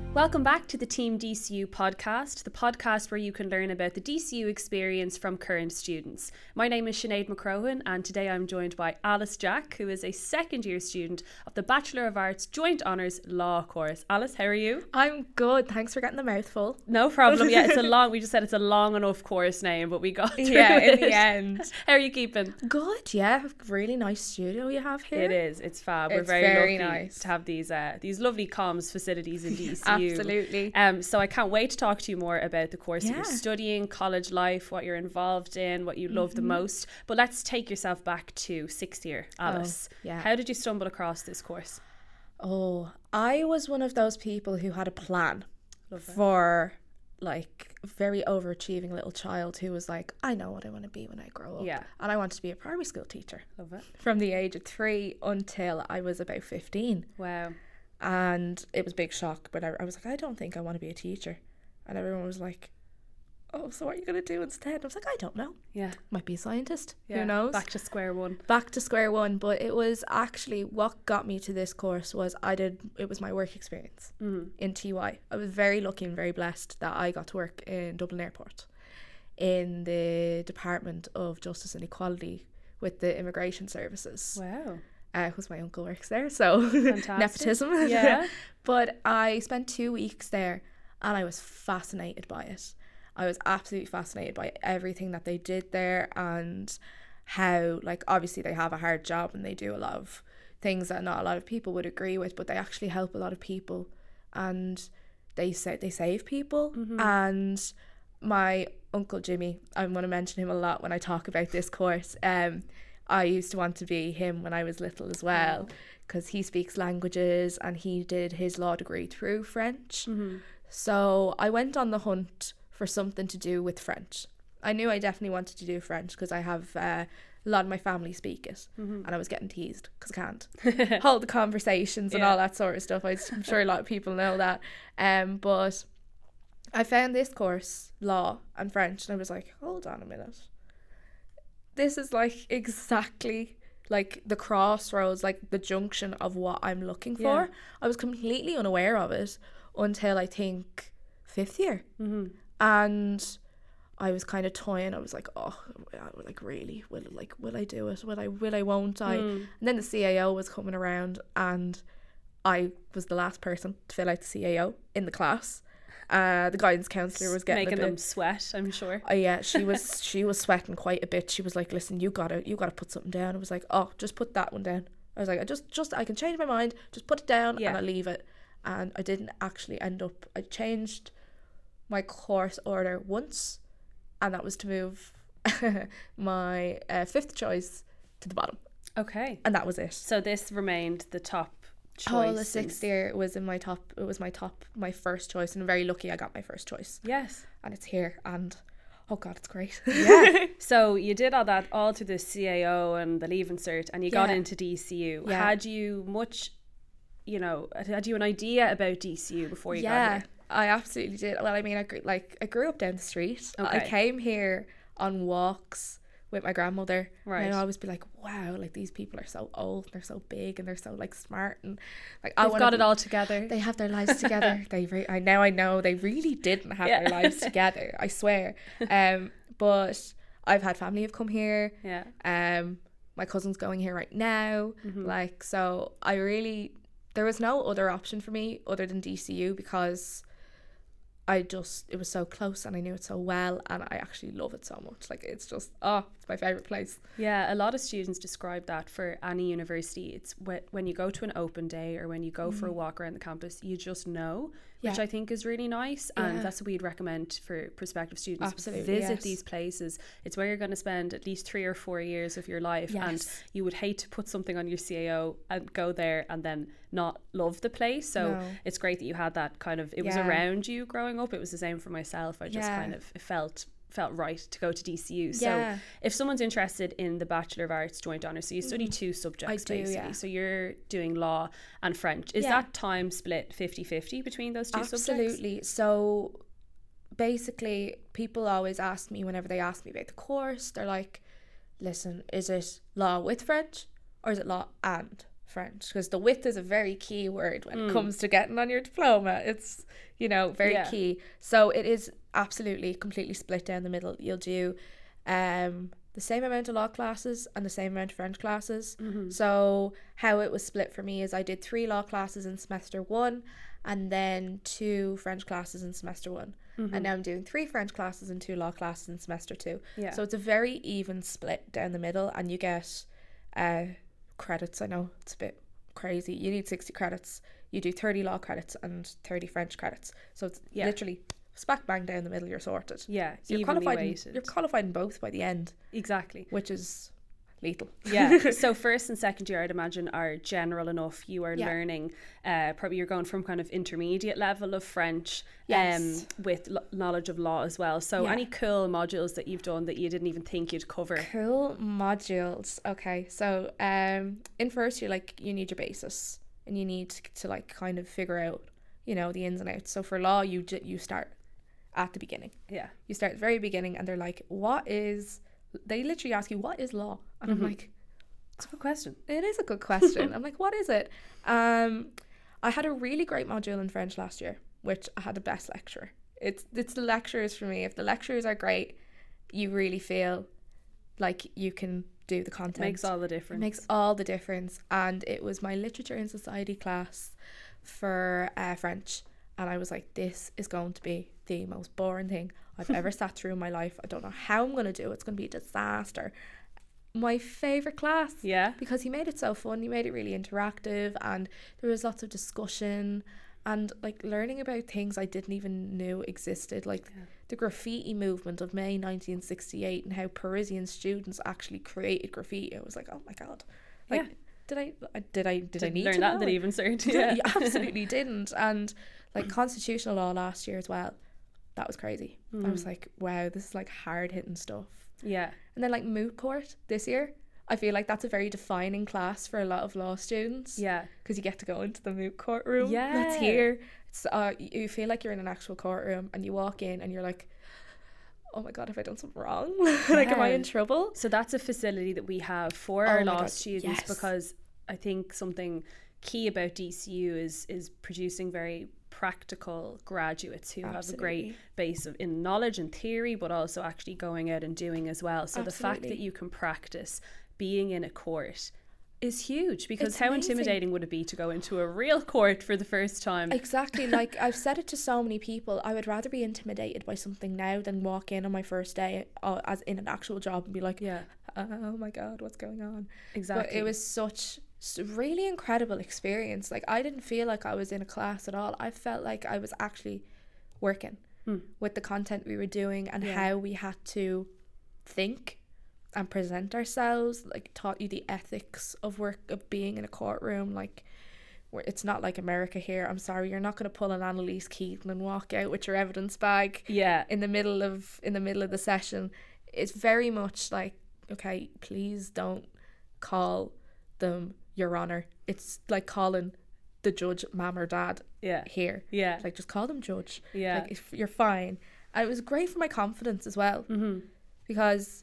Welcome back to the Team DCU podcast, the podcast where you can learn about the DCU experience from current students. My name is Sinead McCrohan, and today I'm joined by Alice Jack, who is a second year student of the Bachelor of Arts Joint Honours Law course. Alice, how are you? I'm good. Thanks for getting the mouthful. No problem. Yeah, we just said it's a long enough course name, but we got through it. In the end. How are you keeping? Good, yeah. Really nice studio you have here. It is. It's fab. We're very lucky to have these lovely comms facilities in DCU. Absolutely. So I can't wait to talk to you more about the course that you're studying, college life, what you're involved in, what you love the most. But let's take yourself back to sixth year, Alice. How did you stumble across this course? Oh, I was one of those people who had a plan for like a very overachieving little child who was like, I know what I want to be when I grow up. Yeah. And I wanted to be a primary school teacher. Love it. From the age of 3 until I was about 15. Wow. And it was a big shock, but I was like, I don't think I want to be a teacher. And everyone was like, oh, so what are you going to do instead? I was like, I don't know. Yeah. Might be a scientist. Yeah. Who knows? Back to square one. But it was actually what got me to this course was it was my work experience in TY. I was very lucky and very blessed that I got to work in Dublin Airport in the Department of Justice and Equality with the Immigration Services. Wow. Because my uncle works there, so nepotism. Yeah. But I spent 2 weeks there and I was fascinated by it. I was absolutely fascinated by everything that they did there and how, like, obviously they have a hard job and they do a lot of things that not a lot of people would agree with, but they actually help a lot of people and they save people. And my uncle Jimmy, I'm going to mention him a lot when I talk about this course. I used to want to be him when I was little as well, because he speaks languages and he did his law degree through French. So I went on the hunt for something to do with French. I knew I definitely wanted to do French because I have a lot of my family speak it, and I was getting teased because I can't hold the conversations and all that sort of stuff. I'm sure a lot of people know that. But I found this course, law and French, and I was like, hold on a minute. This is like exactly like the crossroads, like the junction of what I'm looking for. Yeah. I was completely unaware of it until I think 5th year. And I was kind of toying. I was like, oh, like really, will I do it? Will I, won't I? And then the CAO was coming around and I was the last person to fill out the CAO in the class. The guidance counsellor was getting making them sweat, I'm sure. Yeah, she was sweating quite a bit. She was like, listen, you gotta put something down. I was like, oh, just put that one down. I was like, I can change my mind, just put it down and I'll leave it. And I didn't actually end up, I changed my course order once, and that was to move my 5th choice to the bottom. Okay. And that was it. So this remained the top choice. Oh, the 6th year was in my top. It was my first choice, and I'm very lucky I got my first choice. Yes. And it's here, and oh god, it's great. Yeah. So you did all that all through the CAO and the Leaving Cert, and you got into DCU. Yeah. Had you an idea about DCU before you got here? I absolutely did. Well, I mean, I grew up down the street. Okay. I came here on walks with my grandmother. Right. And I'd always be like, wow, like these people are so old, and they're so big, and they're so like smart, and like they've got it all together. They have their lives together. I know they really didn't have their lives together. I swear. But I've had family have come here. Yeah. My cousin's going here right now. Like, so there was no other option for me other than DCU because it was so close and I knew it so well, and I actually love it so much. Like, it's just, it's my favourite place. Yeah, a lot of students describe that for any university. It's when you go to an open day or when you go for a walk around the campus, you just know, which I think is really nice. And that's what we'd recommend for prospective students. Absolutely, visit these places. It's where you're going to spend at least 3 or 4 years of your life. Yes. And you would hate to put something on your CAO and go there and then not love the place. So it's great that you had that kind of, it was around you growing up. It was the same for myself. I just kind of, it felt right to go to DCU. So if someone's interested in the Bachelor of Arts Joint Honours, so you study 2 subjects basically. So you're doing law and French. Is that time split 50-50 between those 2 subjects? Absolutely. So basically people always ask me, whenever they ask me about the course, they're like, listen, is it law with French or is it law and French, because the width is a very key word when it comes to getting on your diploma. It's, you know, very key. So it is absolutely completely split down the middle. You'll do the same amount of law classes and the same amount of French classes. So how it was split for me is I did 3 law classes in semester 1 and then 2 French classes in semester 1. And now I'm doing 3 French classes and 2 law classes in semester 2. So it's a very even split down the middle, and you get credits. I know it's a bit crazy. You need 60 credits. You do 30 law credits and 30 French credits. So it's literally smack bang down the middle, you're sorted. Yeah, so you're qualified in both by the end. Exactly. Which is lethal. Yeah. So first and second year, I'd imagine, are general enough. You are learning, probably you're going from kind of intermediate level of French, with knowledge of law as well. So any cool modules that you've done that you didn't even think you'd cover? Cool modules. Okay. So in first year, like, you need your basis and you need to like kind of figure out, you know, the ins and outs. So for law, you start at the beginning. Yeah. You start at the very beginning, and they're like, they literally ask you, what is law? And I'm like, it's a good question. It is a good question. I'm like, what is it? I had a really great module in French last year, which I had the best lecturer. It's the lecturers for me. If the lecturers are great, you really feel like you can do the content. Makes all the difference. It makes all the difference. And it was my literature and society class for French. And I was like, this is going to be the most boring thing I've ever sat through in my life. I don't know how I'm going to do it. It's going to be a disaster. My favourite class. Yeah. Because he made it so fun. He made it really interactive, and there was lots of discussion and like learning about things I didn't even know existed, like the graffiti movement of May 1968 and how Parisian students actually created graffiti. I was like, oh my God. Like, did I need learn to that? Did I even start? Yeah. You absolutely didn't. And like constitutional law last year as well, that was crazy. I was like, wow, this is like hard hitting stuff. Yeah. And then like moot court this year, I feel like that's a very defining class for a lot of law students. Yeah. Because you get to go into the moot court room. Yeah. That's here. It's you feel like you're in an actual courtroom, and you walk in and you're like, oh my God, have I done something wrong? Like, am I in trouble? So that's a facility that we have for our law students, because I think something key about DCU is producing very practical graduates who have a great base in knowledge and theory, but also actually going out and doing as well. So the fact that you can practice being in a court is huge, because how intimidating would it be to go into a real court for the first time? Exactly. Like, I've said it to so many people, I would rather be intimidated by something now than walk in on my first day as in an actual job and be like, oh my God, what's going on? Exactly. But it was such really incredible experience. Like, I didn't feel like I was in a class at all. I felt like I was actually working with the content we were doing and how we had to think and present ourselves. Like, taught you the ethics of work, of being in a courtroom. Like, where it's not like America here. I'm sorry, you're not going to pull an Annalise Keaton and walk out with your evidence bag in the middle of the session. It's very much like, okay, please don't call them Your Honor. It's like calling the judge mom or dad here. Yeah. Like, just call them judge. Yeah. Like, if you're fine. And it was great for my confidence as well. Because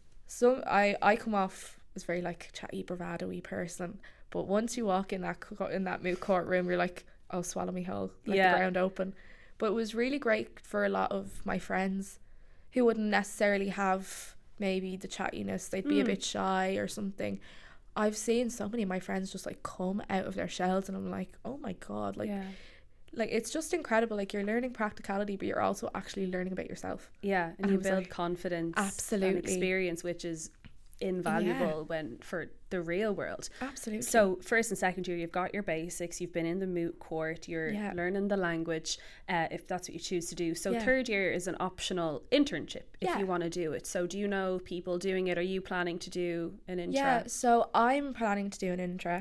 I come off as very like chatty, bravado-y person, but once you walk in that moot courtroom, you're like, oh, swallow me whole, like the ground open. But it was really great for a lot of my friends who wouldn't necessarily have maybe the chattiness. They'd be a bit shy or something. I've seen so many of my friends just like come out of their shells, and I'm like, oh my God, like it's just incredible. Like, you're learning practicality, but you're also actually learning about yourself. Yeah, and you build confidence, and experience, which is invaluable for the real world. Absolutely. So first and second year, you've got your basics, you've been in the moot court, you're learning the language, if that's what you choose to do. So third year is an optional internship if you want to do it. So do you know people doing it? Are you planning to do an intra? Yeah, so I'm planning to do an intra.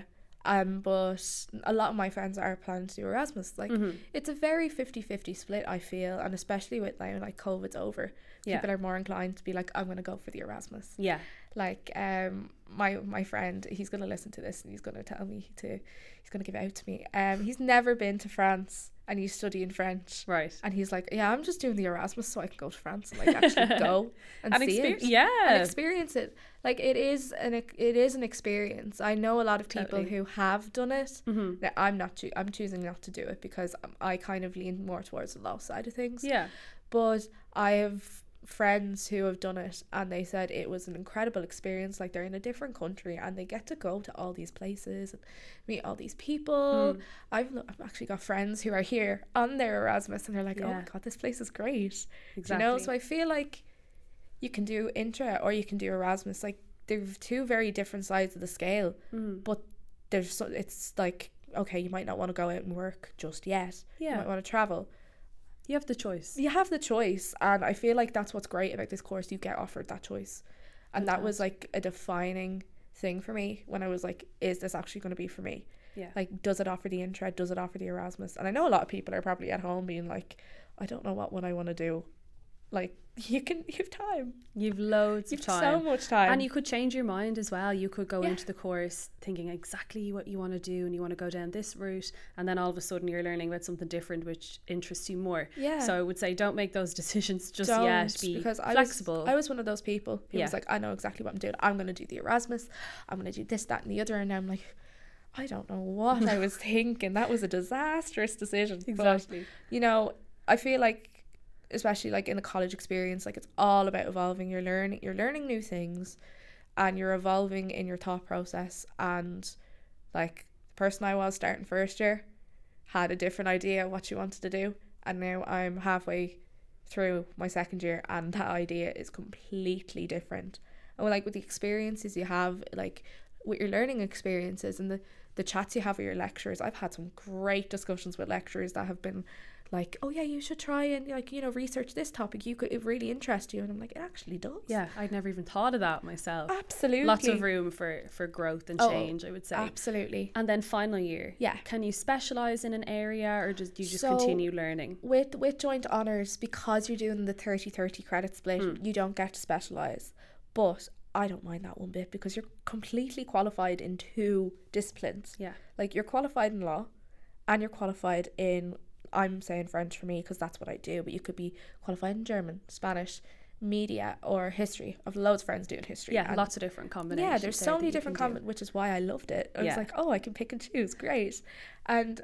But a lot of my friends are planning to do Erasmus. Like, it's a very 50-50 split, I feel, and especially with now, like, COVID's over, people are more inclined to be like, I'm going to go for the Erasmus. Yeah. Like my friend, he's gonna listen to this and he's gonna tell me he's gonna give it out to me. He's never been to France and he's studying French, right? And he's like, yeah, I'm just doing the Erasmus so I can go to France and like actually go and see it, and experience it. Like it is an experience. I know a lot of people who have done it. Now, I'm choosing not to do it because I kind of lean more towards the law side of things. Yeah, but I have friends who have done it and they said it was an incredible experience. Like they're in a different country and they get to go to all these places and meet all these people. I've actually got friends who are here on their Erasmus and they're like, oh my god, this place is great. Exactly. You know, so I feel like you can do intra or you can do Erasmus. Like they're two very different sides of the scale, but it's like, okay, you might not want to go out and work just yet. You might want to travel. You have the choice. You have the choice, and I feel like that's what's great about this course. You get offered that choice, and that was like a defining thing for me when I was like, is this actually going to be for me? Yeah. Like, does it offer the intra? Does it offer the Erasmus? And I know a lot of people are probably at home being like, I don't know what one I want to do. Like, you have time. You've loads of time. So much time. And you could change your mind as well. You could go into the course thinking exactly what you want to do and you want to go down this route, and then all of a sudden you're learning about something different which interests you more. Yeah. So I would say don't make those decisions just yet. Be flexible. I was one of those people who was like, I know exactly what I'm doing. I'm going to do the Erasmus. I'm going to do this, that and the other. And I'm like, I don't know what I was thinking. That was a disastrous decision. Exactly. But, you know, I feel like, especially like in the college experience, like it's all about evolving. You're learning new things and you're evolving in your thought process. And like the person I was starting first year had a different idea of what she wanted to do, and now I'm halfway through my second year and that idea is completely different. And like with the experiences you have, like with your learning experiences and the chats you have with your lecturers, I've had some great discussions with lecturers that have been like, oh yeah, you should try and like, you know, research this topic, it really interests you. And I'm like, it actually does. Yeah, I'd never even thought of that myself. Absolutely. Lots of room for growth and change, I would say. Absolutely. And then final year, can you specialise in an area or do you just continue learning? With joint honours, because you're doing the 30-30 credit split, you don't get to specialise. But I don't mind that one bit because you're completely qualified in two disciplines. Yeah. Like you're qualified in law and you're qualified in, I'm saying French for me because that's what I do, but you could be qualified in German, Spanish, media or history. I have loads of friends doing history. Yeah, lots of different combinations. Yeah, there's so many different combinations, which is why I loved it. I was like, oh, I can pick and choose. Great. And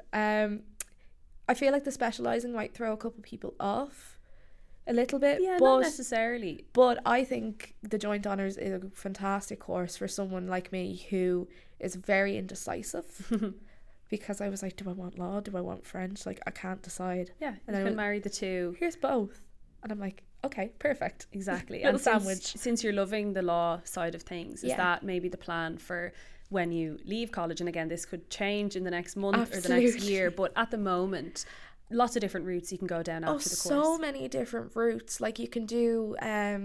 I feel like the specialising might throw a couple people off a little bit. Yeah, not necessarily. But I think the joint honours is a fantastic course for someone like me who is very indecisive. Because I was like, do I want law? Do I want French? Like, I can't decide. Yeah, and you can marry the two. Here's both. And I'm like, okay, perfect. Exactly. And since you're loving the law side of things, is that maybe the plan for when you leave college? And again, this could change in the next month or the next year. But at the moment, lots of different routes you can go down after the course. So many different routes. Like you can do...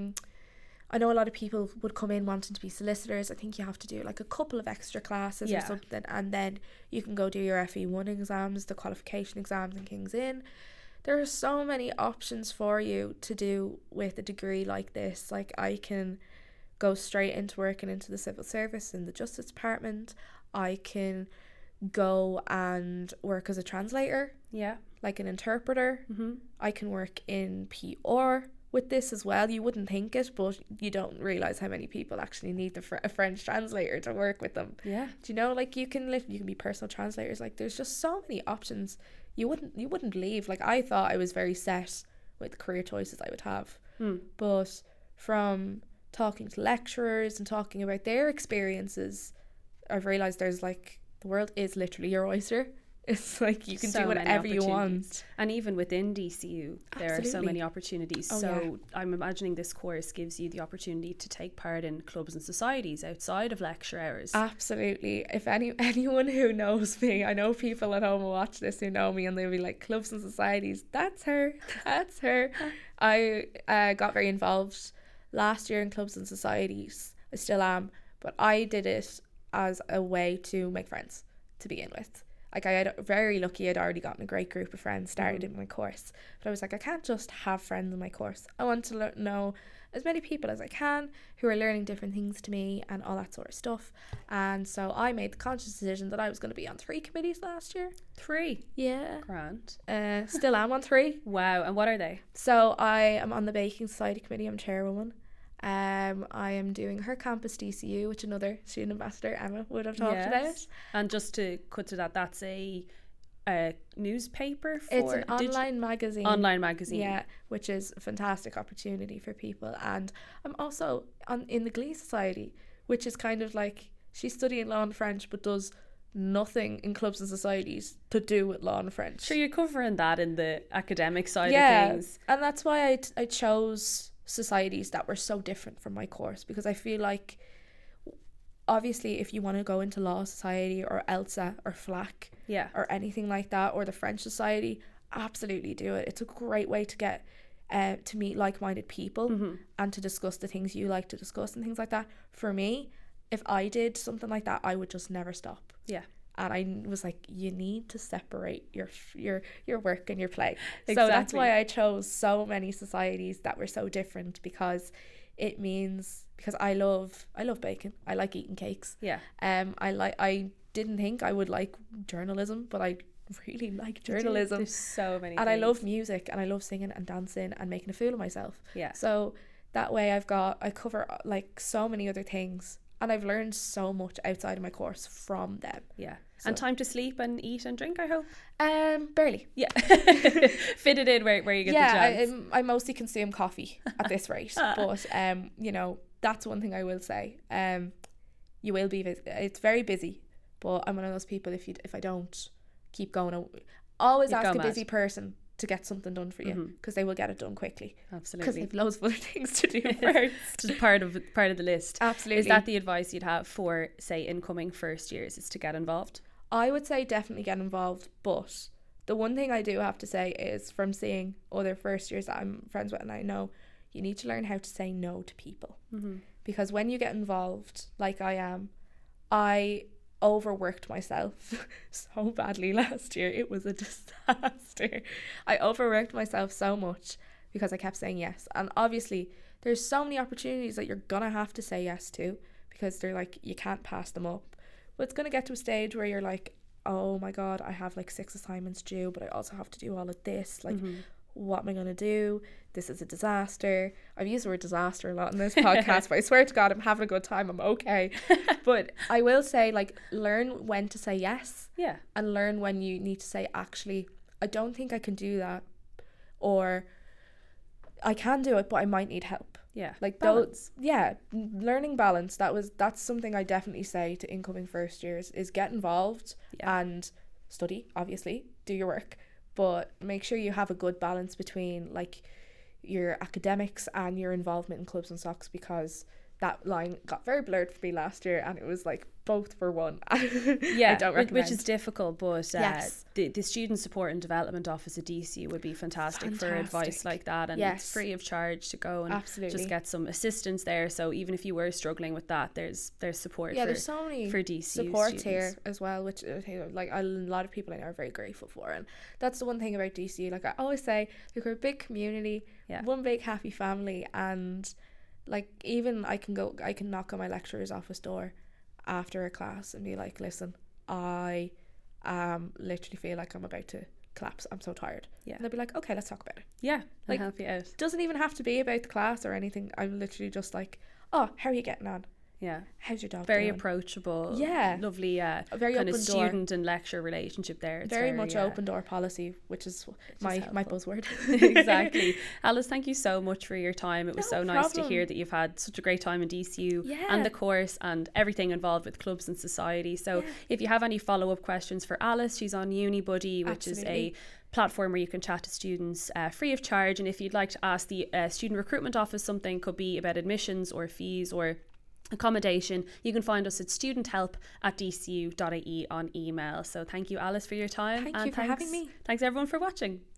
I know a lot of people would come in wanting to be solicitors. I think you have to do like a couple of extra classes or something, and then you can go do your FE1 exams, the qualification exams in King's Inn. There are so many options for you to do with a degree like this. Like I can go straight into working into the civil service in the Justice Department. I can go and work as a translator, like an interpreter. I can work in PR with this as well. You wouldn't think it, but you don't realise how many people actually need a French translator to work with them. Yeah. Do you know, like you can be personal translators. Like there's just so many options. You wouldn't leave. Like I thought I was very set with the career choices I would have. But from talking to lecturers and talking about their experiences, I've realised there's like, the world is literally your oyster. It's like you can do whatever you want. And even within DCU, there are so many opportunities. I'm imagining this course gives you the opportunity to take part in clubs and societies outside of lecture hours. Absolutely. If anyone who knows me, I know people at home will watch this who know me and they'll be like, clubs and societies, that's her. I got very involved last year in clubs and societies. I still am. But I did it as a way to make friends to begin with. like I had very lucky I'd already gotten a great group of friends started in my course, but I was like, I can't just have friends in my course. I want to know as many people as I can who are learning different things to me and all that sort of stuff. And so I made the conscious decision that I was going to be on 3 committees last year. 3? Yeah. Grand. Still am on 3. Wow. And what are they? So I am on the Baking Society Committee. I'm chairwoman. I am doing Her Campus DCU, which another student ambassador, Emma, would have talked about. And just to cut to that, that's a newspaper for... It's an online magazine. Online magazine. Yeah, which is a fantastic opportunity for people. And I'm also in the Glee Society, which is kind of like, she's studying law and French, but does nothing in clubs and societies to do with law and French. Sure, you're covering that in the academic side of things. And that's why I chose societies that were so different from my course, because I feel like obviously if you want to go into Law Society or ELSA or FLAC or anything like that, or the French Society, absolutely do it. It's a great way to get to meet like-minded people and to discuss the things you like to discuss and things like that. For me, if I did something like that, I would just never stop. Yeah. And I was like, you need to separate your work and your play. Exactly. So that's why I chose so many societies that were so different, because it means, because I love bacon. I like eating cakes. Yeah. I didn't think I would like journalism, but I really like journalism. There's so many and things. I love music, and I love singing and dancing and making a fool of myself. Yeah. So that way I cover like so many other things, and I've learned so much outside of my course from them. Yeah. So. And time to sleep and eat and drink, I hope? Barely. Yeah. Fit it in where you get the chance. I mostly consume coffee at this rate. But, you know, that's one thing I will say. You will be, it's very busy, but I'm one of those people, if I don't keep going, always ask a busy person to get something done for you, because they will get it done quickly. Absolutely. Because they've loads of other things to do first. Just part of the list. Absolutely. Is that the advice you'd have for, say, incoming first years, is to get involved? I would say definitely get involved, but the one thing I do have to say is, from seeing other first years that I'm friends with and I know, you need to learn how to say no to people. Because when you get involved, like I am, I overworked myself so badly last year. It was a disaster. I overworked myself so much because I kept saying yes. And obviously there's so many opportunities that you're gonna have to say yes to, because they're like, you can't pass them up. But it's gonna get to a stage where you're like, oh my god, I have like 6 assignments due, but I also have to do all of this. Like, what am I gonna do? This is a disaster. I've used the word disaster a lot in this podcast, but I swear to God, I'm having a good time. I'm okay. But I will say, like, learn when to say yes. Yeah. And learn when you need to say, actually, I don't think I can do that, or I can do it, but I might need help. Yeah. Like balance. Learning balance. That's something I definitely say to incoming first years, is get involved and study, obviously, do your work, but make sure you have a good balance between like your academics and your involvement in clubs and socks, because that line got very blurred for me last year, and it was like both for one. Yeah, I don't recommend. Which is difficult, but the Student Support and Development Office at DCU would be fantastic for advice like that, and it's free of charge to go and just get some assistance there. So even if you were struggling with that, there's support. There's so many for DCU supports students here as well, which like a lot of people I know are very grateful for. And that's the one thing about DCU. Like I always say, we're a big community, one big happy family, and like even I can knock on my lecturer's office door after a class and be like, listen, I literally feel like I'm about to collapse. I'm so tired. Yeah. And they'll be like, okay, let's talk about it. Yeah. Like, I'll help you out. Doesn't even have to be about the class or anything. I'm literally just like, oh, how are you getting on? Yeah. How's your dog very doing? Approachable. Yeah. Lovely a very kind of open student and lecturer relationship there. It's very much open door policy, which is my buzzword. Exactly. Alice, thank you so much for your time. It was so nice to hear that you've had such a great time in DCU and the course and everything involved with clubs and society. So if you have any follow-up questions for Alice, she's on UniBuddy, which is a platform where you can chat to students free of charge. And if you'd like to ask the Student Recruitment Office something, could be about admissions or fees or accommodation, you can find us at studenthelp@dcu.ie on email. So thank you, Alice, for your time. Thank you for having me. Thanks everyone for watching.